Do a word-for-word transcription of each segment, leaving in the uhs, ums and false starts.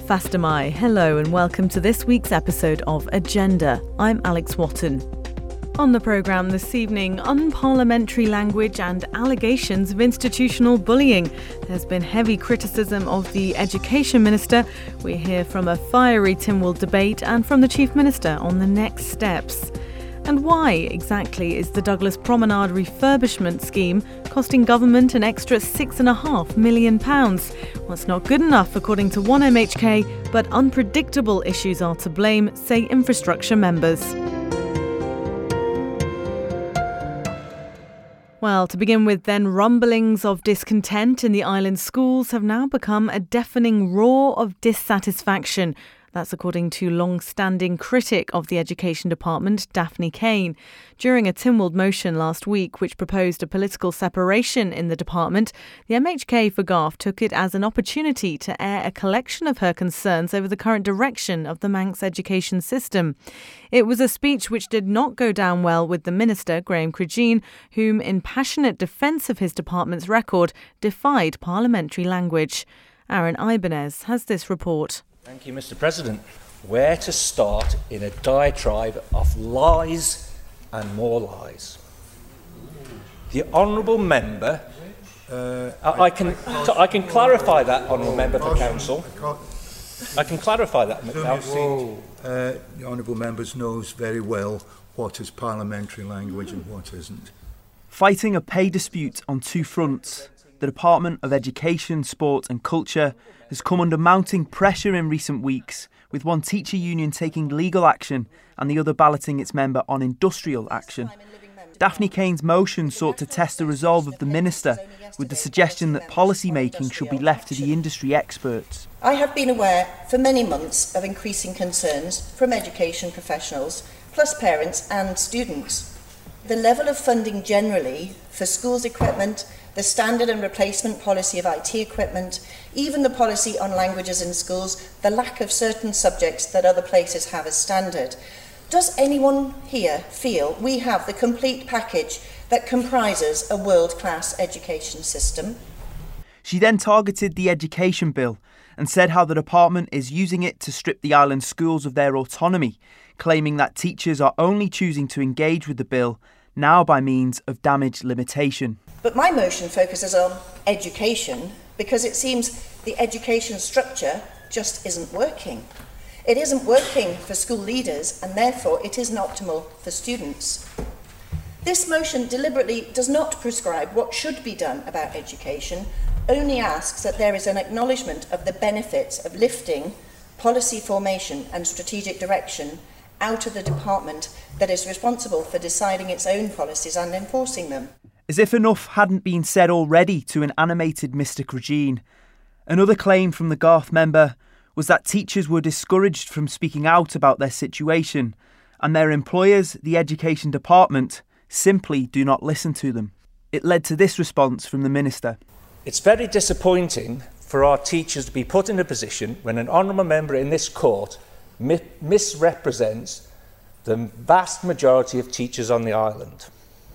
Fastamai, hello and welcome to this week's episode of Agenda. I'm Alex Watton. On the programme this evening, unparliamentary language and allegations of institutional bullying. There's been heavy criticism of the Education Minister. We hear from a fiery Tynwald debate and from the Chief Minister on the next steps. And why exactly is the Douglas Promenade refurbishment scheme costing government an extra six and a half million pounds? Well, it's not good enough according to one M H K, but unpredictable issues are to blame, say infrastructure members. Well, to begin with then, rumblings of discontent in the island schools have now become a deafening roar of dissatisfaction. That's according to long-standing critic of the Education Department, Daphne Kane. During a Tynwald motion last week, which proposed a political separation in the department, the M H K for Garff took it as an opportunity to air a collection of her concerns over the current direction of the Manx education system. It was a speech which did not go down well with the Minister, Graham Creageen, whom, in passionate defence of his department's record, defied parliamentary language. Aaron Ibanez has this report. Thank you, Mr President. Where to start in a diatribe of lies and more lies? The honourable member, uh, I, I can I can clarify that, honourable member for council. I can clarify that. Whoa. Uh, the honourable member knows very well what is parliamentary language and what isn't. Fighting a pay dispute on two fronts, the Department of Education, Sport and Culture has come under mounting pressure in recent weeks, with one teacher union taking legal action and the other balloting its member on industrial action. Daphne Kane's motion sought to test the resolve of the Minister, with the suggestion that policy making should be left to the industry experts. I have been aware for many months of increasing concerns from education professionals, plus parents and students. The level of funding generally for schools equipment, the standard and replacement policy of I T equipment, even the policy on languages in schools, the lack of certain subjects that other places have as standard. Does anyone here feel we have the complete package that comprises a world-class education system? She then targeted the Education Bill and said how the department is using it to strip the island schools of their autonomy, claiming that teachers are only choosing to engage with the bill now by means of damage limitation. But my motion focuses on education because it seems the education structure just isn't working. It isn't working for school leaders and therefore it isn't optimal for students. This motion deliberately does not prescribe what should be done about education, only asks that there is an acknowledgement of the benefits of lifting policy formation and strategic direction out of the department that is responsible for deciding its own policies and enforcing them. As if enough hadn't been said already to an animated Mr Creageen, another claim from the Garth member was that teachers were discouraged from speaking out about their situation and their employers, the Education Department, simply do not listen to them. It led to this response from the Minister. It's very disappointing for our teachers to be put in a position when an honourable member in this court mi- misrepresents the vast majority of teachers on the island.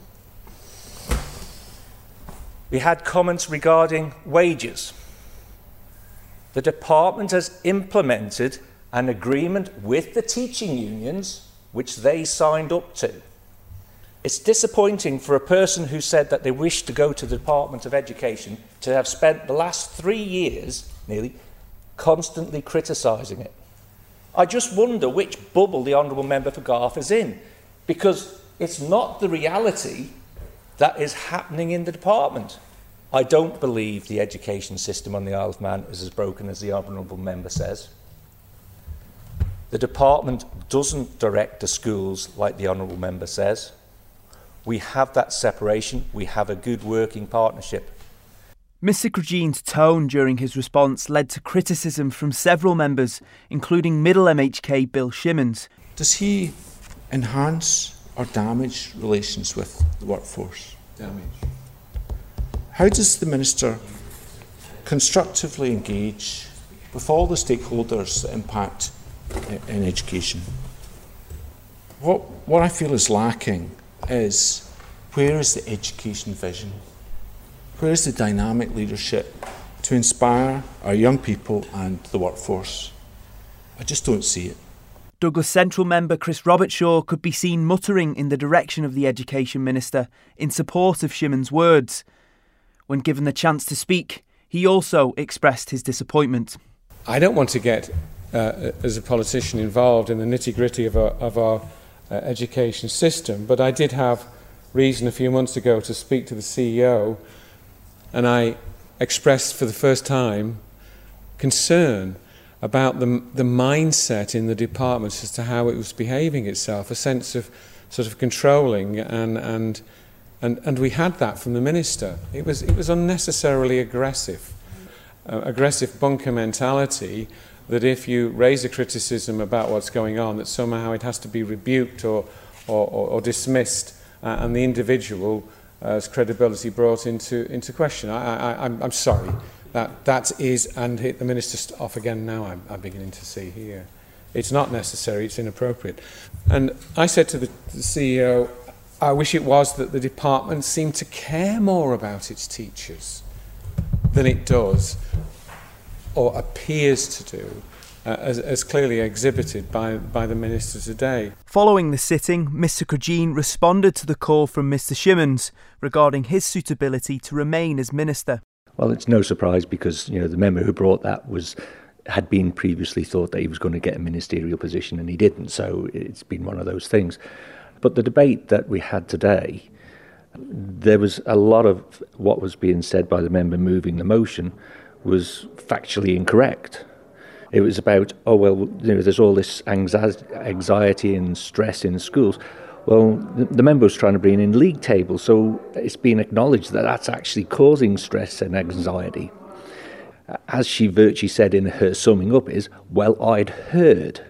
We had comments regarding wages. The department has implemented an agreement with the teaching unions, which they signed up to. It's disappointing for a person who said that they wished to go to the Department of Education to have spent the last three years, nearly, constantly criticising it. I just wonder which bubble the Honourable Member for Garth is in, because it's not the reality that is happening in the department. I don't believe the education system on the Isle of Man is as broken as the Honourable Member says. The department doesn't direct the schools like the Honourable Member says. We have that separation. We have a good working partnership. Mr Creageen's tone during his response led to criticism from several members, including Middle M H K Bill Shimmons. Does he enhance or damage relations with the workforce? Damage. How does the Minister constructively engage with all the stakeholders that impact in education? What, what I feel is lacking is, where is the education vision? Where is the dynamic leadership to inspire our young people and the workforce? I just don't see it. Douglas Central member Chris Robertshaw could be seen muttering in the direction of the Education Minister in support of Shimon's words. When given the chance to speak, he also expressed his disappointment. I don't want to get, uh, as a politician, involved in the nitty-gritty of our, of our uh, education system, but I did have reason a few months ago to speak to the C E O, and I expressed for the first time concern about the, the mindset in the department as to how it was behaving itself, a sense of sort of controlling, and and and, and we had that from the minister. It was it was unnecessarily aggressive, uh, aggressive bunker mentality, that if you raise a criticism about what's going on, that somehow it has to be rebuked or or, or, or dismissed, uh, and the individual's uh, credibility brought into into question. I, I, I'm, I'm sorry. That that is, and hit the minister off again now, I'm, I'm beginning to see here. It's not necessary, it's inappropriate. And I said to the, the C E O, I wish it was that the department seemed to care more about its teachers than it does, or appears to do, uh, as, as clearly exhibited by, by the minister today. Following the sitting, Mr Cregeen responded to the call from Mr Shimmonds regarding his suitability to remain as minister. Well, it's no surprise because, you know, the member who brought that was had been previously thought that he was going to get a ministerial position and he didn't. So it's been one of those things. But the debate that we had today, there was a lot of what was being said by the member moving the motion was factually incorrect. It was about, oh, well, you know, there's all this anxiety and stress in schools. Well, the, the member was trying to bring in league tables, so it's been acknowledged that that's actually causing stress and anxiety. As she virtually said in her summing up is, well, I'd heard.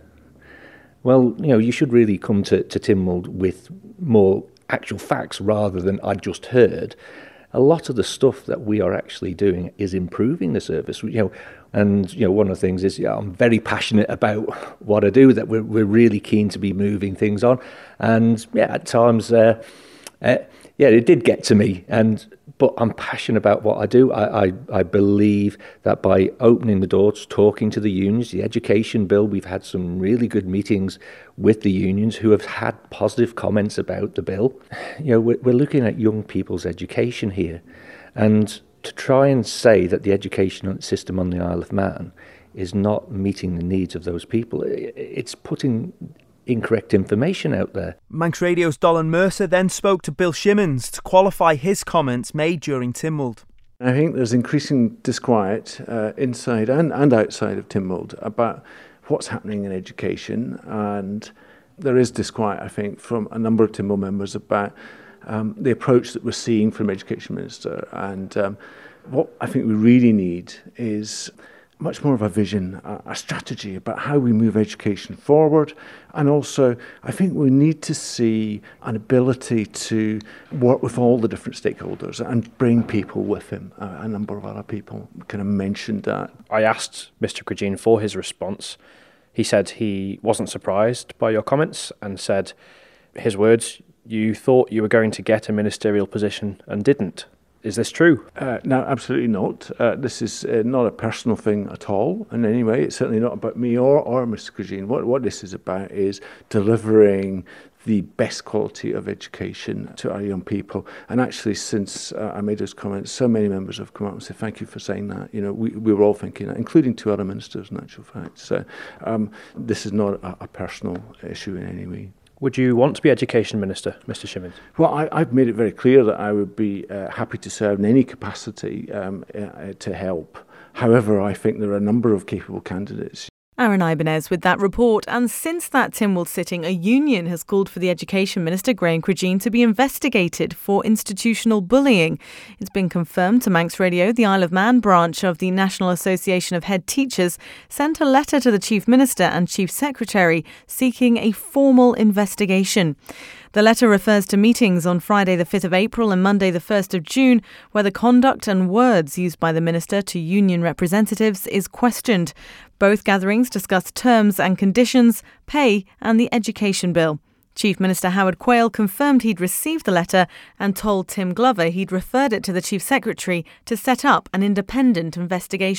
Well, you know, you should really come to, to Tynwald with more actual facts rather than I just heard. A lot of the stuff that we are actually doing is improving the service. You know, and you know, one of the things is, yeah, I'm very passionate about what I do. That we're we're really keen to be moving things on, and yeah, at times, uh, uh, yeah, it did get to me. And but I'm passionate about what I do. I, I I believe that by opening the doors, talking to the unions, the education bill, we've had some really good meetings with the unions who have had positive comments about the bill. You know, we're, we're looking at young people's education here, and to try and say that the education system on the Isle of Man is not meeting the needs of those people, it's putting incorrect information out there. Manx Radio's Dolan Mercer then spoke to Bill Shimmonds to qualify his comments made during Tynwald. I think there's increasing disquiet uh, inside and, and outside of Tynwald about what's happening in education, and there is disquiet, I think, from a number of Tynwald members about Um, the approach that we're seeing from Education Minister. And um, what I think we really need is much more of a vision, a, a strategy about how we move education forward. And also, I think we need to see an ability to work with all the different stakeholders and bring people with him. Uh, a number of other people kind of mentioned that. I asked Mr Cregeen for his response. He said he wasn't surprised by your comments and said, his words, you thought you were going to get a ministerial position and didn't. Is this true? Uh, no, absolutely not. Uh, this is uh, not a personal thing at all in any way. It's certainly not about me or, or Mr Cregeen. What, what this is about is delivering the best quality of education to our young people. And actually, since uh, I made those comments, so many members have come up and said, thank you for saying that. You know, we, we were all thinking that, including two other ministers, in actual fact. So um, this is not a, a personal issue in any way. Would you want to be Education Minister, Mr Shimmonds? Well, I, I've made it very clear that I would be uh, happy to serve in any capacity um, uh, to help. However, I think there are a number of capable candidates. Aaron Ibanez with that report. And since that Tynwald sitting, a union has called for the Education Minister, Graham Cregeen, to be investigated for institutional bullying. It's been confirmed to Manx Radio the Isle of Man branch of the National Association of Head Teachers sent a letter to the Chief Minister and Chief Secretary seeking a formal investigation. The letter refers to meetings on Friday the fifth of April and Monday the first of June, where the conduct and words used by the Minister to union representatives is questioned. Both gatherings discussed terms and conditions, pay and the education bill. Chief Minister Howard Quayle confirmed he'd received the letter and told Tim Glover he'd referred it to the Chief Secretary to set up an independent investigation.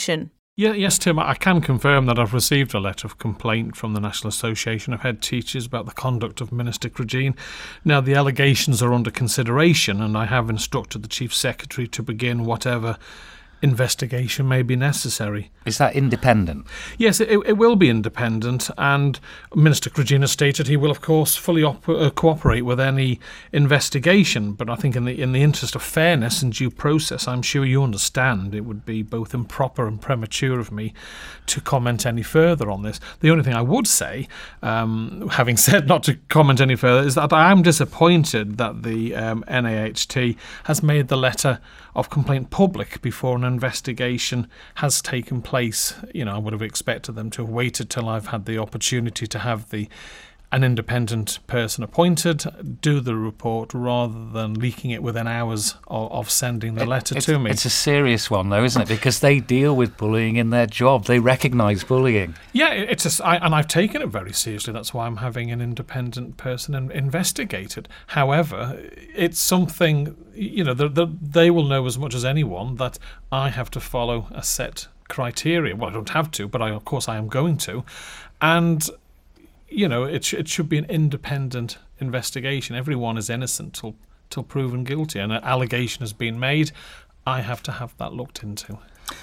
Yeah, yes, Tim, I can confirm that I've received a letter of complaint from the National Association of Head Teachers about the conduct of Minister Cregeen. Now, the allegations are under consideration, and I have instructed the Chief Secretary to begin whatever investigation may be necessary. Is that independent? Yes, it, it will be independent, and Minister Cregeen has stated he will, of course, fully op- uh, cooperate with any investigation. But I think in the in the interest of fairness and due process, I'm sure you understand it would be both improper and premature of me to comment any further on this. The only thing I would say, um, having said not to comment any further, is that I am disappointed that the um, N A H T has made the letter of complaint public before an investigation has taken place. You know, I would have expected them to have waited till I've had the opportunity to have the an independent person appointed, do the report, rather than leaking it within hours of, of sending the letter it, to me. It's a serious one, though, isn't it? Because they deal with bullying in their job. They recognise bullying. Yeah, it's a, I, and I've taken it very seriously. That's why I'm having an independent person in, investigated. However, it's something, you know, the, the, they will know as much as anyone that I have to follow a set criteria. Well, I don't have to, but I, of course I am going to. And you know, it, sh- it should be an independent investigation. Everyone is innocent till, till proven guilty, and an allegation has been made. I have to have that looked into.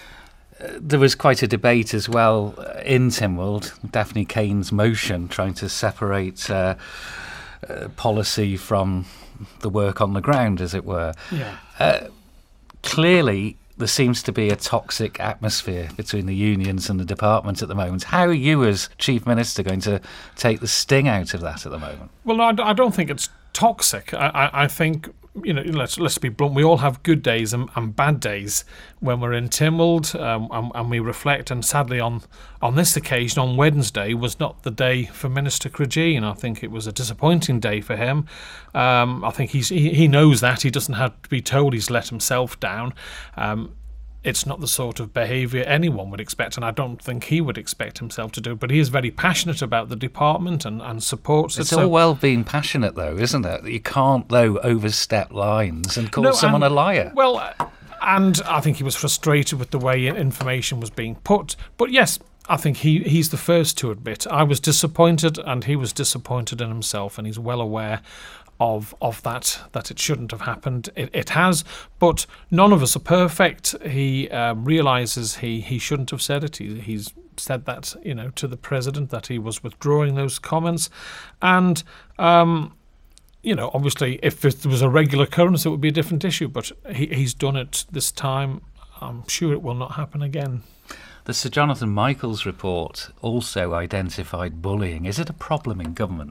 Uh, there was quite a debate as well uh, in Tynwald, Daphne Kane's motion trying to separate uh, uh, policy from the work on the ground, as it were. Yeah. Uh, clearly, there seems to be a toxic atmosphere between the unions and the department at the moment. How are you, as Chief Minister, going to take the sting out of that at the moment? Well, I, I don't think it's toxic. I, I, I think, you know, let's let's be blunt. We all have good days and, and bad days when we're in Tynwald, um, and, and we reflect. And sadly, on on this occasion, on Wednesday, was not the day for Minister Cregeen. I think it was a disappointing day for him. Um, I think he's he, he knows that. He doesn't have to be told he's let himself down. Um, It's not the sort of behaviour anyone would expect, and I don't think he would expect himself to do. But he is very passionate about the department and, and supports it's it. It's all so well being passionate, though, isn't it? You can't, though, overstep lines and call no, someone and, a liar. Well, and I think he was frustrated with the way information was being put. But yes, I think he, he's the first to admit. I was disappointed, and he was disappointed in himself, and he's well aware of of that, that it shouldn't have happened. It, it has, but none of us are perfect. He um, realises he, he shouldn't have said it. He, he's said that, you know, to the President, that he was withdrawing those comments. And, um, you know, obviously, if it was a regular occurrence, it would be a different issue, but he, he's done it this time. I'm sure it will not happen again. The Sir Jonathan Michaels report also identified bullying. Is it a problem in government?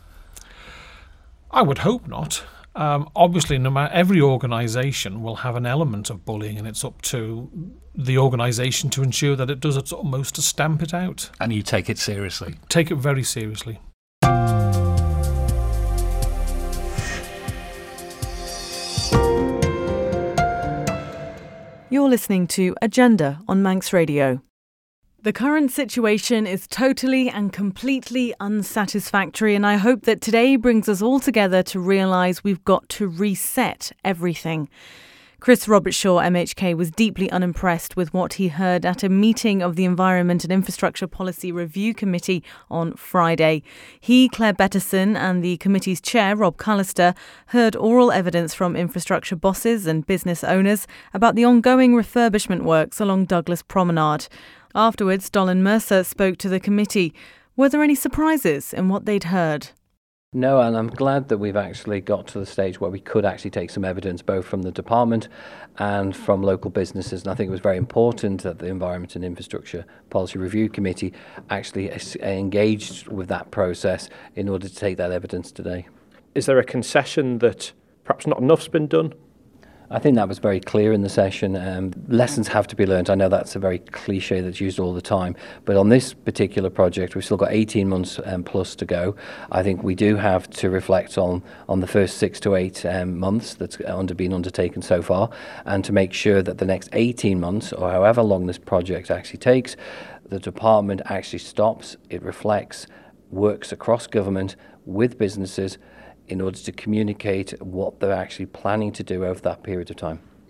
I would hope not. Um, obviously, no matter, every organisation will have an element of bullying, and it's up to the organisation to ensure that it does its utmost to stamp it out. And you take it seriously? Take it very seriously. You're listening to Agenda on Manx Radio. The current situation is totally and completely unsatisfactory, and I hope that today brings us all together to realise we've got to reset everything. Chris Robertshaw, M H K, was deeply unimpressed with what he heard at a meeting of the Environment and Infrastructure Policy Review Committee on Friday. He, Claire Betterson, and the committee's chair, Rob Callister, heard oral evidence from infrastructure bosses and business owners about the ongoing refurbishment works along Douglas Promenade. Afterwards, Dolan Mercer spoke to the committee. Were there any surprises in what they'd heard? No, and I'm glad that we've actually got to the stage where we could actually take some evidence both from the department and from local businesses. And I think it was very important that the Environment and Infrastructure Policy Review Committee actually engaged with that process in order to take that evidence today. Is there a concession that perhaps not enough's been done? I think that was very clear in the session. Um, lessons have to be learned. I know that's a very cliche that's used all the time, but on this particular project, we've still got eighteen months um, plus to go. I think we do have to reflect on on the first six to eight um, months that's under been undertaken so far, and to make sure that the next eighteen months, or however long this project actually takes, the department actually stops, it reflects, works across government with businesses in order to communicate what they're actually planning to do over that period of time.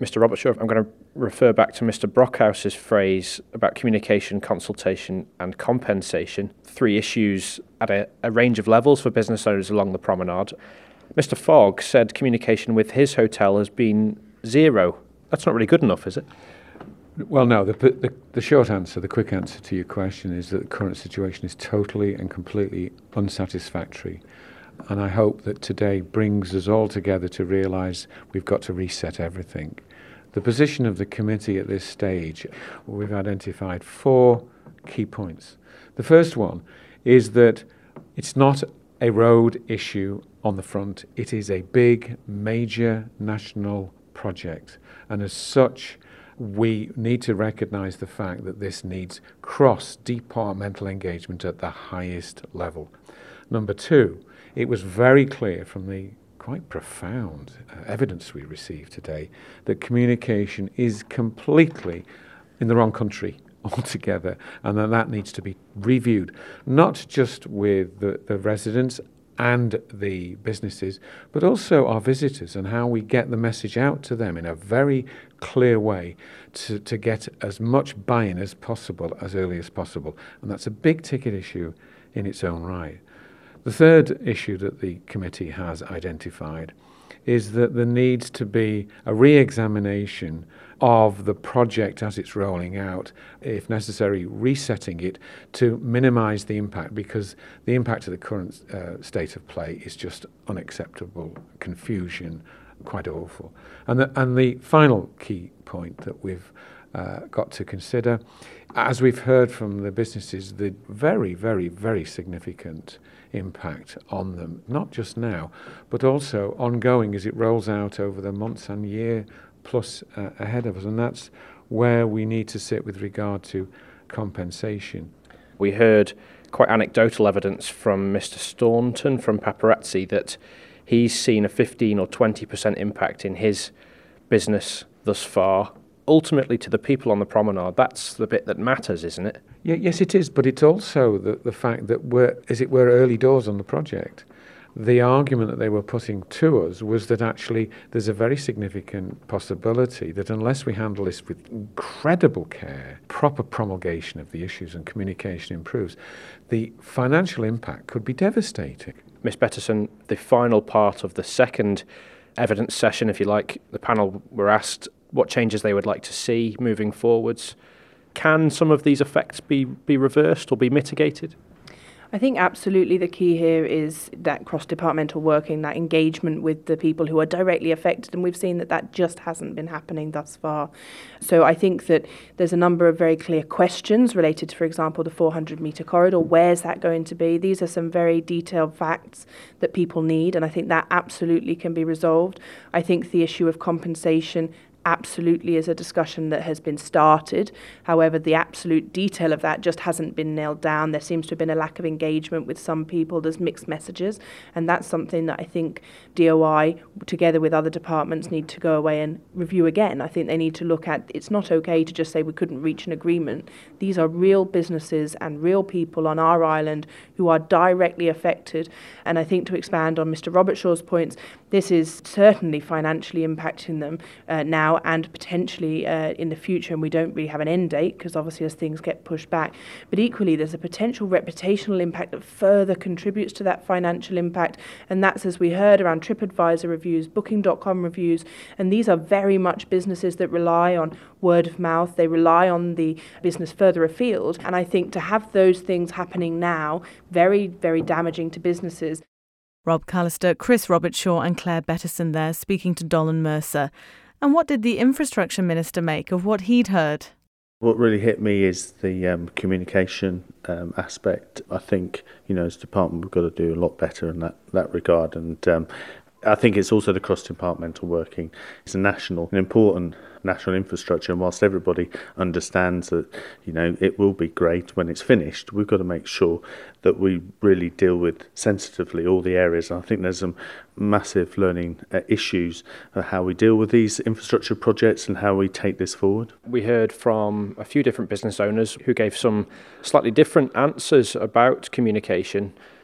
Mr Robertshaw, I'm going to refer back to Mr Brockhouse's phrase about communication, consultation and compensation, three issues at a, a range of levels for business owners along the promenade. Mr Fogg said communication with his hotel has been zero. That's not really good enough, is it? Well, no, the, the, the short answer, the quick answer to your question is that the current situation is totally and completely unsatisfactory. And I hope that today brings us all together to realise we've got to reset everything. The position of the committee at this stage, we've identified four key points. The first one is that it's not a road issue on the front. It is a big, major national project. And as such, we need to recognise the fact that this needs cross-departmental engagement at the highest level. Number two, it was very clear from the quite profound uh, evidence we received today that communication is completely in the wrong country altogether, and that that needs to be reviewed, not just with the, the residents and the businesses, but also our visitors, and how we get the message out to them in a very clear way to, to get as much buy-in as possible as early as possible. And that's a big ticket issue in its own right. The third issue that the committee has identified is that there needs to be a re-examination of the project as it's rolling out, if necessary resetting it to minimise the impact, because the impact of the current uh, state of play is just unacceptable, confusion, quite awful. And the, and the final key point that we've uh, got to consider, as we've heard from the businesses, the very, very, very significant impact on them, not just now, but also ongoing as it rolls out over the months and year plus uh, ahead of us. And that's where we need to sit with regard to compensation. We heard quite anecdotal evidence from Mr Staunton from Paparazzi that he's seen a fifteen or twenty percent impact in his business thus far. Ultimately, to the people on the promenade, that's the bit that matters, isn't it? Yeah, yes, it is, but it's also the, the fact that we're, as it were, early doors on the project. The argument that they were putting to us was that actually there's a very significant possibility that unless we handle this with incredible care, proper promulgation of the issues and communication improves, the financial impact could be devastating. Miss Bettison, the final part of the second evidence session, if you like, the panel were asked what changes they would like to see moving forwards. Can some of these effects be, be reversed or be mitigated? I think absolutely the key here is that cross-departmental working, that engagement with the people who are directly affected, and we've seen that that just hasn't been happening thus far. So I think that there's a number of very clear questions related to, for example, the four hundred metre corridor. Where's that going to be? These are some very detailed facts that people need, and I think that absolutely can be resolved. I think the issue of compensation absolutely is a discussion that has been started. However, the absolute detail of that just hasn't been nailed down. There seems to have been a lack of engagement with some people. There's mixed messages, and that's something that I think D O I, together with other departments, need to go away and review again. I think they need to look at, it's not okay to just say we couldn't reach an agreement. These are real businesses and real people on our island who are directly affected. And I think, to expand on Mr Robertshaw's points, this is certainly financially impacting them uh, now and potentially uh, in the future, and we don't really have an end date because obviously as things get pushed back. But equally, there's a potential reputational impact that further contributes to that financial impact, and that's, as we heard, around TripAdvisor reviews, Booking dot com reviews, and these are very much businesses that rely on word of mouth. They rely on the business further afield, and I think to have those things happening now, very, very damaging to businesses. Rob Callister, Chris Robertshaw and Claire Bettison there speaking to Dolan Mercer. And what did the Infrastructure Minister make of what he'd heard? What really hit me is the um, communication um, aspect. I think, you know, as a department, we've got to do a lot better in that, that regard. And um, I think it's also the cross-departmental working. It's a national, an important national infrastructure, and whilst everybody understands that, you know, it will be great when it's finished, we've got to make sure that we really deal with sensitively all the areas. And I think there's some massive learning uh, issues of how we deal with these infrastructure projects and how we take this forward. We heard from a few different business owners who gave some slightly different answers about communication.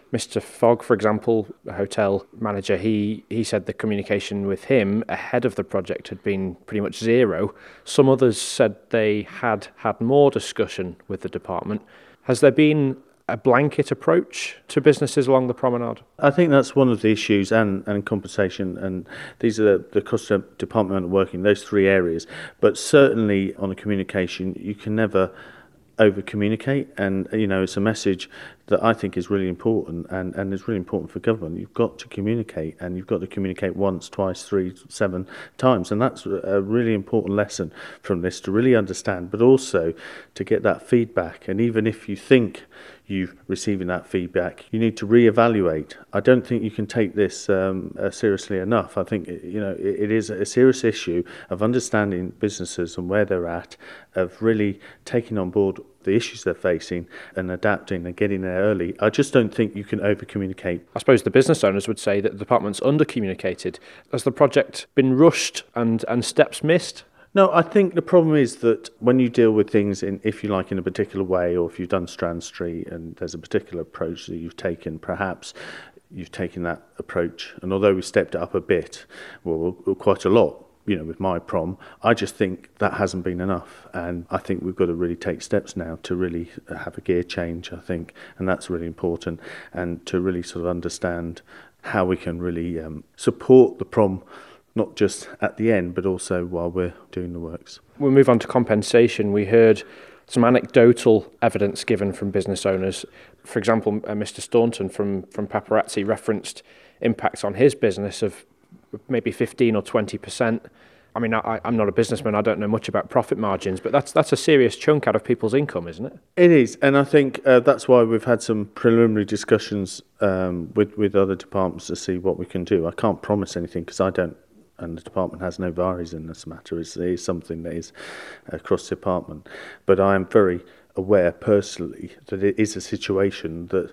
Mister Fogg, for example, a hotel manager, he, he said the communication with him ahead of the project had been pretty much zero. Some others said they had had more discussion with the department. Has there been a blanket approach to businesses along the promenade? I think that's one of the issues, and, and compensation, and these are the, the cost of department working, those three areas. But certainly on the communication, you can never over communicate, and you know, it's a message that I think is really important, and, and it's really important for government. You've got to communicate, and you've got to communicate once, twice, three, seven times, and that's a really important lesson from this, to really understand, but also to get that feedback. And even if you think you're receiving that feedback, you need to reevaluate. I don't think you can take this um, uh, seriously enough. I think you know it, it is a serious issue of understanding businesses and where they're at, of really taking on board the issues they're facing and adapting and getting there early. I just don't think you can over-communicate. I suppose the business owners would say that the department's under-communicated. Has the project been rushed and, and steps missed? No, I think the problem is that when you deal with things in, if you like, in a particular way, or if you've done Strand Street and there's a particular approach that you've taken, perhaps you've taken that approach, and although we stepped it up a bit, well, quite a lot, you know, with my prom, I just think that hasn't been enough, and I think we've got to really take steps now to really have a gear change, I think, and that's really important, and to really sort of understand how we can really um, support the prom, not just at the end, but also while we're doing the works. We'll move on to compensation. We heard some anecdotal evidence given from business owners. For example, uh, Mister Staunton from, from Paparazzi referenced impacts on his business of maybe fifteen or twenty percent. I mean, I, I'm not a businessman, I don't know much about profit margins, but that's that's a serious chunk out of people's income, isn't it? It is, and I think uh, that's why we've had some preliminary discussions um, with, with other departments to see what we can do. I can't promise anything because I don't, and the department has no varies in this matter. It's, it is something that is across the department. But I am very aware personally that it is a situation that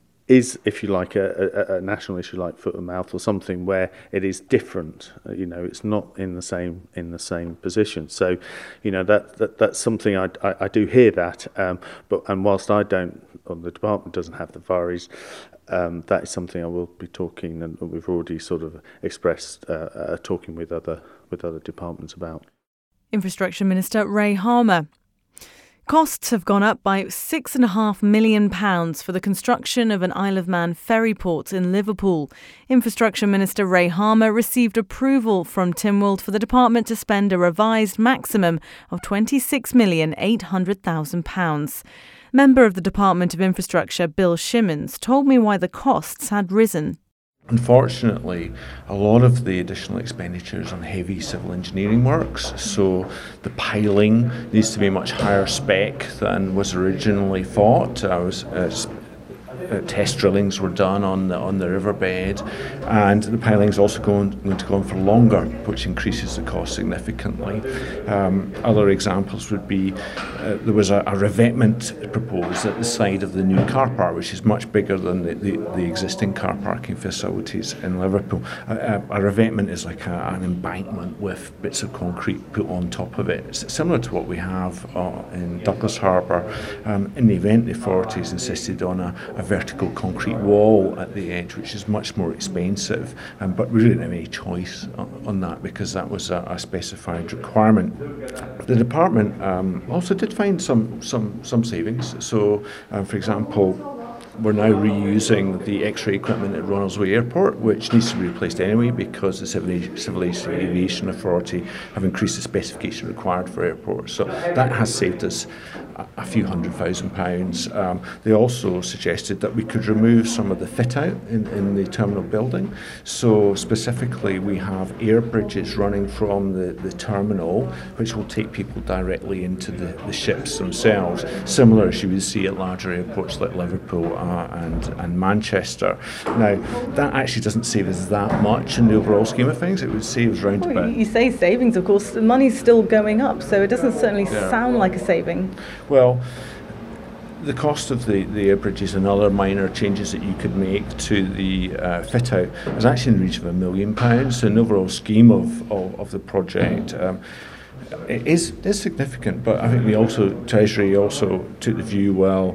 is, if you like, a, a, a national issue like foot and mouth, or something where it is different. You know, it's not in the same in the same position. So, you know, that, that that's something I, I, I do hear that. Um, but and whilst I don't, or the department doesn't have the varies, um, that is something I will be talking, and we've already sort of expressed uh, uh, talking with other with other departments about. Infrastructure Minister Ray Harmer. Costs have gone up by six and a half million pounds for the construction of an Isle of Man ferry port in Liverpool. Infrastructure Minister Ray Harmer received approval from Tynwald for the department to spend a revised maximum of twenty-six million eight hundred thousand pounds. Member of the Department of Infrastructure Bill Shimmons told me why the costs had risen. Unfortunately, a lot of the additional expenditures on heavy civil engineering works, so the piling needs to be much higher spec than was originally thought. I was uh, Uh, test drillings were done on the on the riverbed, and the piling is also going, going to go on for longer, which increases the cost significantly. Um, other examples would be uh, there was a, a revetment proposed at the side of the new car park, which is much bigger than the, the, the existing car parking facilities in Liverpool. A, a, a revetment is like a, an embankment with bits of concrete put on top of it. It's similar to what we have uh, in Douglas Harbour. Um, in the event the authorities insisted on a, a vertical concrete wall at the edge, which is much more expensive, um, but we didn't have any choice on, on that because that was a, a specified requirement. The department um, also did find some some some savings. So, um, for example, we're now reusing the X-ray equipment at Ronaldsway Airport, which needs to be replaced anyway because the Civil, Civil Aviation Authority have increased the specification required for airports. So that has saved us a few hundred thousand pounds. Um, they also suggested that we could remove some of the fit out in, in the terminal building. So specifically, we have air bridges running from the, the terminal, which will take people directly into the, the ships themselves, similar as you would see at larger airports like Liverpool uh, and, and Manchester. Now, that actually doesn't save us that much in the overall scheme of things. It would save us round well, about... You say savings, of course, the money's still going up, so it doesn't certainly yeah. sound like a saving. Well, the cost of the, the air bridges and other minor changes that you could make to the uh, fit out is actually in the region of a million pounds. So, in the overall scheme of, of, of the project, um, it is, is significant. But I think we also, Treasury also took the view, well,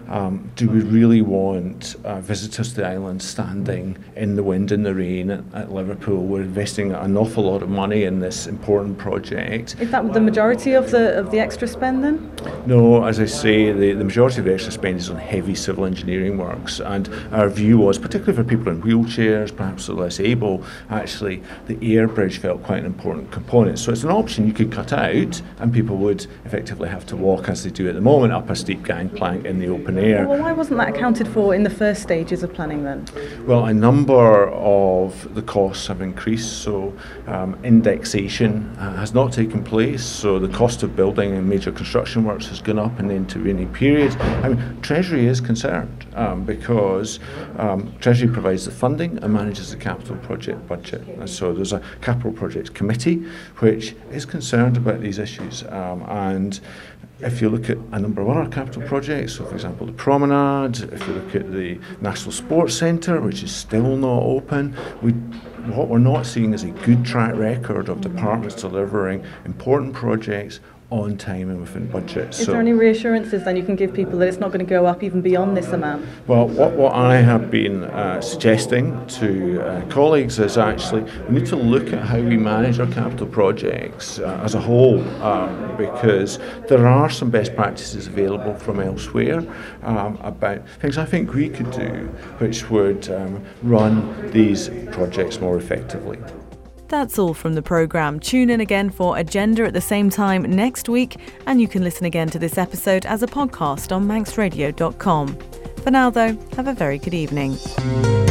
Um, do we really want uh, visitors to the island standing in the wind and the rain at, at Liverpool? We're investing an awful lot of money in this important project. Is that the majority of the of the extra spend then? No, as I say, the, the majority of the extra spend is on heavy civil engineering works, and our view was, particularly for people in wheelchairs, perhaps the less able, actually the air bridge felt quite an important component. So it's an option you could cut out, and people would effectively have to walk, as they do at the moment, up a steep gangplank in the open air. Well, why wasn't that accounted for in the first stages of planning then? Well, a number of the costs have increased, so um, indexation uh, has not taken place, so the cost of building and major construction works has gone up in the intervening period. I mean, Treasury is concerned um, because um, Treasury provides the funding and manages the capital project budget. And so there's a capital projects committee which is concerned about these issues. Um, and if you look at a number of other capital projects, so for example the Promenade, if you look at the National Sports Centre, which is still not open, we what we're not seeing is a good track record of departments delivering important projects on time and within budget. Is so, there any reassurances then you can give people that it's not going to go up even beyond this amount? Well, what, what I have been uh, suggesting to uh, colleagues is actually we need to look at how we manage our capital projects uh, as a whole, um, because there are some best practices available from elsewhere um, about things I think we could do which would um, run these projects more effectively. That's all from the programme. Tune in again for Agenda at the same time next week, and you can listen again to this episode as a podcast on manx radio dot com. For now, though, have a very good evening.